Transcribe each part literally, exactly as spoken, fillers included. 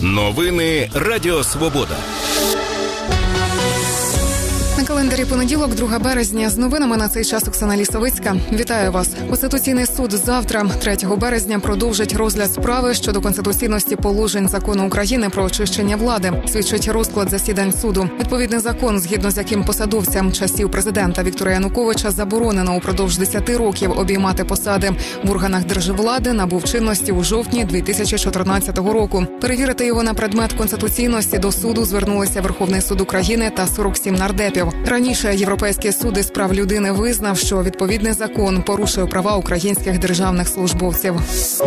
Новини Радіо Свобода. На календарі понеділок, другого березня. З новинами на цей час Оксана Лісовицька. Вітаю вас. Конституційний суд завтра, третього березня, продовжить розгляд справи щодо конституційності положень Закону України про очищення влади. Свідчить розклад засідань суду. Відповідний закон, згідно з яким посадовцям часів президента Віктора Януковича заборонено упродовж десяти років обіймати посади в органах держвлади, набув чинності у жовтні дві тисячі чотирнадцятого року. Перевірити його на предмет конституційності до суду звернулися Верховний суд України та сорок сім нардепів. Раніше Європейський суд із прав людини визнав, що відповідний закон порушує права українських державних службовців.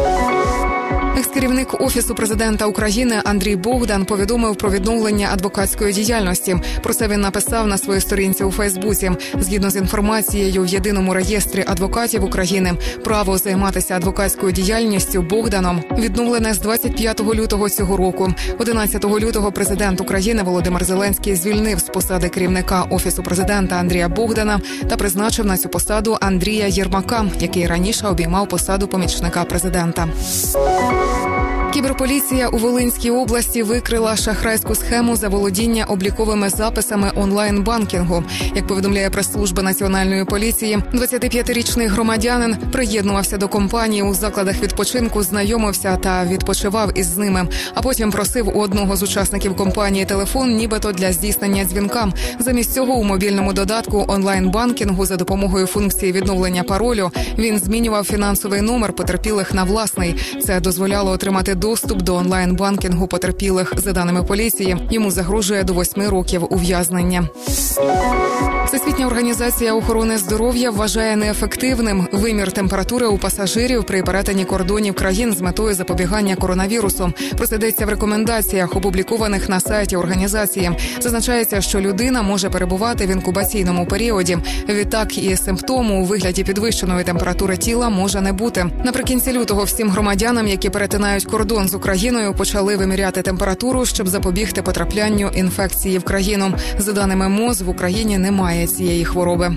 Екс-керівник Офісу президента України Андрій Богдан повідомив про відновлення адвокатської діяльності. Про це він написав на своїй сторінці у Фейсбуці. Згідно з інформацією в Єдиному реєстрі адвокатів України, право займатися адвокатською діяльністю Богданом відновлене з двадцять п'ятого лютого цього року. одинадцятого лютого президент України Володимир Зеленський звільнив з посади керівника Офісу президента Андрія Богдана та призначив на цю посаду Андрія Єрмака, який раніше обіймав посаду помічника президента. Кіберполіція у Волинській області викрила шахрайську схему заволодіння обліковими записами онлайн-банкінгу. Як повідомляє прес-служба Національної поліції, двадцятип'ятирічний громадянин приєднувався до компанії у закладах відпочинку, знайомився та відпочивав із ними, а потім просив у одного з учасників компанії телефон, нібито для здійснення дзвінка. Замість цього у мобільному додатку онлайн-банкінгу за допомогою функції відновлення паролю він змінював фінансовий номер потерпілих на власний. Це дозволяло отримати доступ до онлайн-банкінгу потерпілих. За даними поліції, йому загрожує до восьми років ув'язнення. Всесвітня організація охорони здоров'я вважає неефективним вимір температури у пасажирів при перетині кордонів країн з метою запобігання коронавірусу. Про це йдеться в рекомендаціях, опублікованих на сайті організації. Зазначається, що людина може перебувати в інкубаційному періоді. Відтак і симптому у вигляді підвищеної температури тіла може не бути. Наприкінці лютого всім громадянам, які перетинають кордон з Україною, почали виміряти температуру, щоб запобігти потраплянню інфекції в країну. За даними МОЗ, в Україні немає цієї хвороби.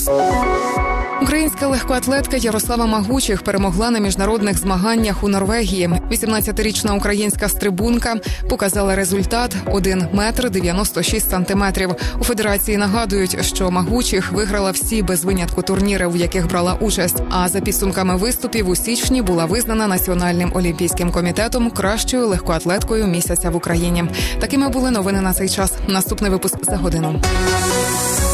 Українська легкоатлетка Ярослава Магучих перемогла на міжнародних змаганнях у Норвегії. вісімнадцятирічна українська стрибунка показала результат один метр дев'яносто шість сантиметрів. У федерації нагадують, що Магучих виграла всі без винятку турніри, в яких брала участь. А за підсумками виступів у січні була визнана Національним олімпійським комітетом кращою легкоатлеткою місяця в Україні. Такими були новини на цей час. Наступний випуск за годину.